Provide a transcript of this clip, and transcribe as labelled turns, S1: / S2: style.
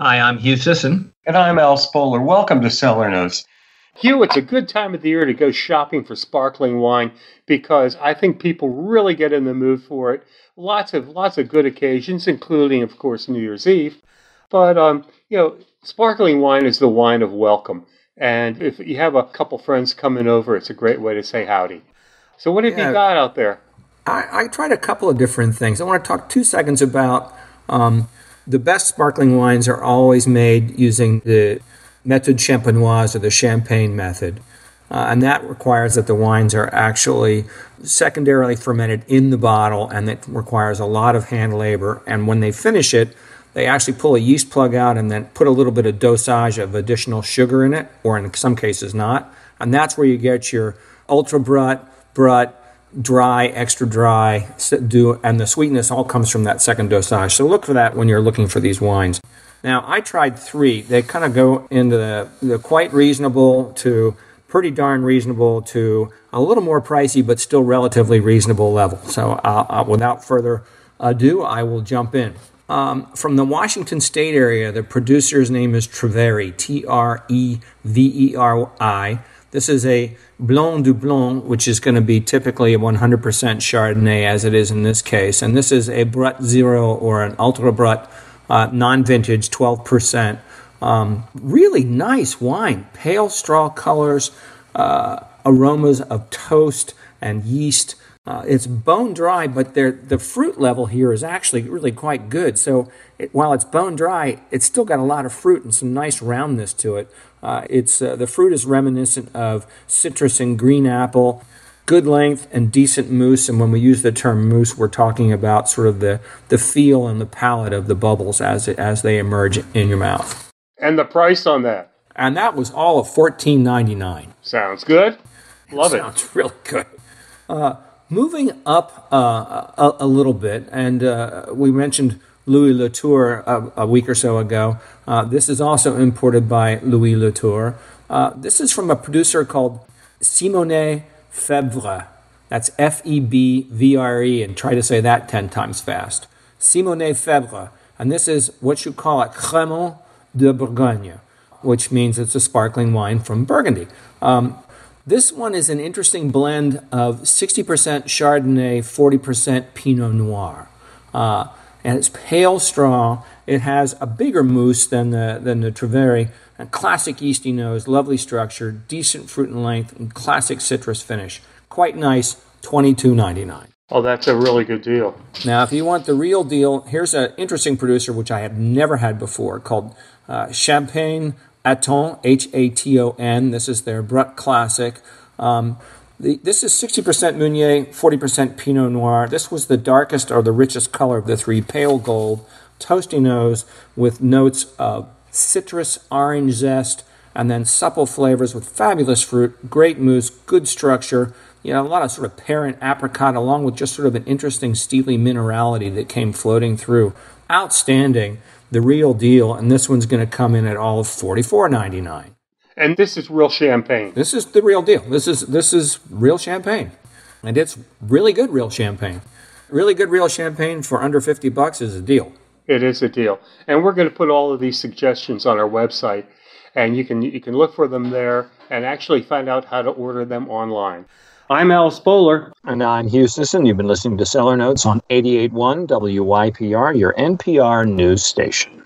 S1: Hi, I'm Hugh Sisson.
S2: And I'm Al Spoler. Welcome to Cellar Notes.
S3: Hugh, it's a good time of the year to go shopping for sparkling wine because I think people really get in the mood for it. Lots of good occasions, including, of course, New Year's Eve. But sparkling wine is the wine of welcome. And if you have a couple friends coming over, it's a great way to say howdy. So what have you got out there?
S4: I tried a couple of different things. I want to talk 2 seconds about the best sparkling wines are always made using the méthode champenoise, or the champagne method. And that requires that the wines are actually secondarily fermented in the bottle, and it requires a lot of hand labor. And when they finish it, they actually pull a yeast plug out and then put a little bit of dosage of additional sugar in it, or in some cases not. And that's where you get your ultra brut, dry, extra dry, and the sweetness all comes from that second dosage. So look for that when you're looking for these wines. Now, I tried 3. They kind of go into the quite reasonable to pretty darn reasonable to a little more pricey, but still relatively reasonable level. So without further ado, I will jump in. From the Washington State area, the producer's name is Treveri, Treveri. This is a Blanc du Blanc, which is going to be typically a 100% Chardonnay, as it is in this case. And this is a Brut Zero, or an Ultra Brut non-vintage, 12%. Really nice wine. Pale straw colors, aromas of toast and yeast. It's bone dry, but the fruit level here is actually really quite good. So while it's bone dry, it's still got a lot of fruit and some nice roundness to it. The fruit is reminiscent of citrus and green apple. Good length and decent mousse, and when we use the term mousse, we're talking about sort of the feel and the palate of the bubbles as they emerge in your mouth.
S3: And the price on that?
S4: And that was all of $14.99.
S3: Sounds good. Love it.
S4: Sounds really good. Moving up a little bit, and we mentioned Louis Latour a week or so ago. This is also imported by Louis Latour. This is from a producer called Simone Febvre. That's Febvre, and try to say that 10 times fast. Simone Febvre. And this is what you call a Crémant de Bourgogne, which means it's a sparkling wine from Burgundy. This one is an interesting blend of 60% Chardonnay, 40% Pinot Noir. And it's pale straw. It has a bigger mousse than the Treveri. A classic yeasty nose, lovely structure, decent fruit and length, and classic citrus finish. Quite nice, $22.99.
S3: Oh, that's a really good deal.
S4: Now, if you want the real deal, here's an interesting producer which I had never had before called Champagne Aton, Haton. This is their Brut Classic. This is 60% Meunier, 40% Pinot Noir. This was the darkest or the richest color of the 3, pale gold, toasty nose with notes of citrus, orange zest, and then supple flavors with fabulous fruit, great mousse, good structure, a lot of sort of pear and apricot, along with just sort of an interesting steely minerality that came floating through. Outstanding, the real deal, and this one's going to come in at all of $44.99.
S3: And this is real champagne.
S4: This is the real deal. This is real champagne, and it's really good real champagne. Really good real champagne for under $50 is a deal.
S3: It is a deal. And we're going to put all of these suggestions on our website, and you can look for them there and actually find out how to order them online.
S2: I'm Al Spoler.
S1: And I'm Hugh Sisson. You've been listening to Cellar Notes on 88.1 WYPR, your NPR news station.